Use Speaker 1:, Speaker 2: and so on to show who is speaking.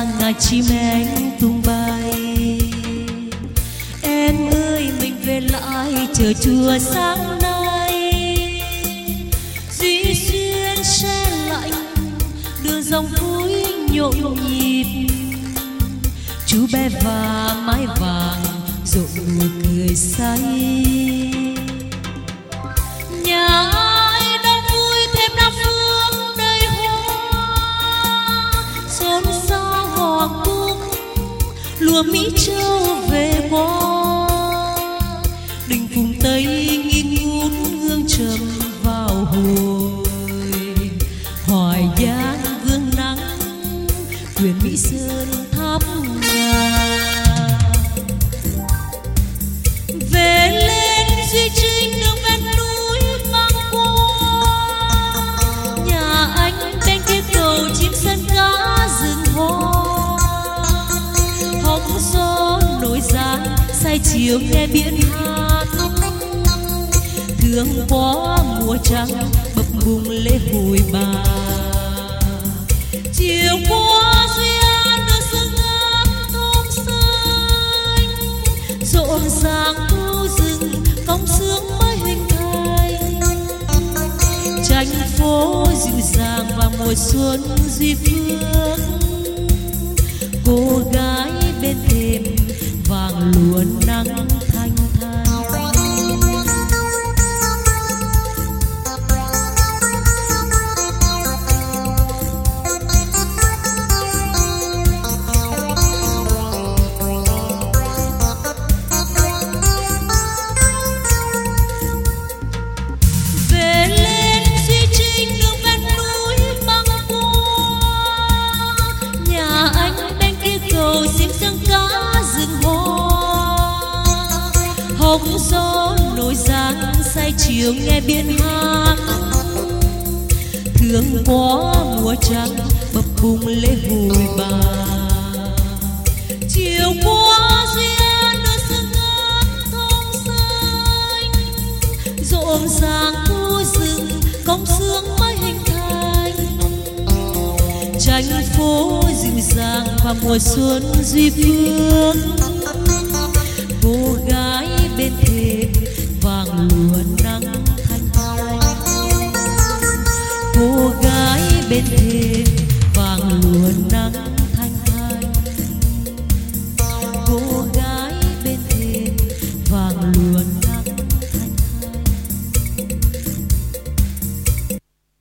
Speaker 1: ngàn chim én tung bay. Em ơi mình về lại chờ chùa sáng nay. Duy xuyên se lạnh đường dòng vui nhộn nhịp. Chú bé và mái vàng rộn nụ cười say. Nhà ai đông vui thêm năm phương đầy hoa. Xôn xao hò cung lùa Mỹ Châu về qua. Đình Phùng Tây nghi ngút hương trầm vào hồi. Hoài Giang vương nắng quyền Mỹ Sơn tháp ngà. Về lên Duy Trinh đường ven núi mang qua. Nhà anh bên kia cầu chim sân cá rừng hoa. Hóng gió nổi giá say chiều nghe biển hát. Thương quá mùa trắng bập bùng lễ hội bà. Chiều qua Duy An đưa sương ngát thơm xanh. Rộn ràng khu rừng cong sướng mới hình thành. Tranh phố dịu dàng vào mùa xuân Duy Phương. Cô gái bên thềm vàng lụa nắng thanh thanh. Hóng gió nổi dáng say chiều nghe biển hát. Thương quá mùa trắng bập bùng lễ hội bà. Chiều qua Duy An đưa sương ngát thơm xanh. Rộn ràng khu rừng cong sướng mới hình thành. Tranh phố dịu dàng vào mùa xuân Duy Phương.